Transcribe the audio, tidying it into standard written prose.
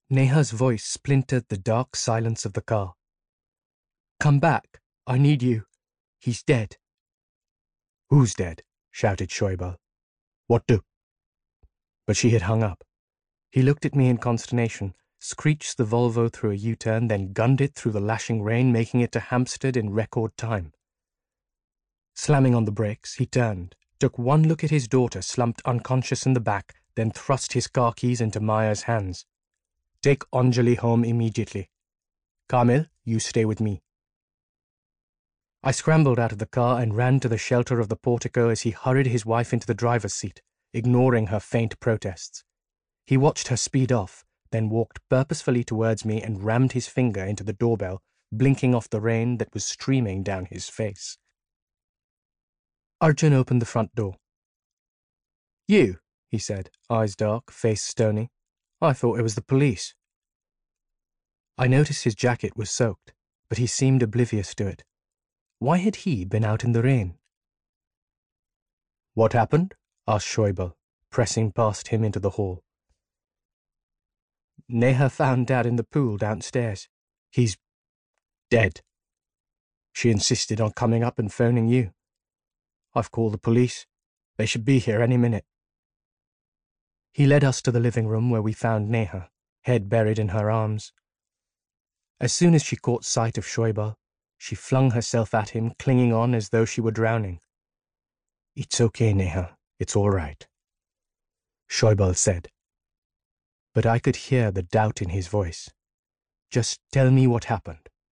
Neha's voice splintered the dark silence of the car. "Come back. I need you. He's dead." "Who's dead?" shouted Shoaib. "What do?" But she had hung up. He looked at me in consternation, screeched the Volvo through a U-turn, then gunned it through the lashing rain, making it to Hampstead in record time. Slamming on the brakes, he turned, took one look at his daughter slumped unconscious in the back, then thrust his car keys into Maya's hands. "Take Anjali home immediately. Kamil, you stay with me." I scrambled out of the car and ran to the shelter of the portico as he hurried his wife into the driver's seat, ignoring her faint protests. He watched her speed off, then walked purposefully towards me and rammed his finger into the doorbell, blinking off the rain that was streaming down his face. Arjun opened the front door. "You," he said, eyes dark, face stony. "I thought it was the police." I noticed his jacket was soaked, but he seemed oblivious to it. Why had he been out in the rain? "What happened?" asked Shoaib, pressing past him into the hall. "Neha found Dad in the pool downstairs. He's dead. She insisted on coming up and phoning you. I've called the police. They should be here any minute." He led us to the living room where we found Neha, head buried in her arms. As soon as she caught sight of Shoaib, she flung herself at him, clinging on as though she were drowning. "It's okay, Neha. It's all right," Shoaib said. But I could hear the doubt in his voice. "Just tell me what happened."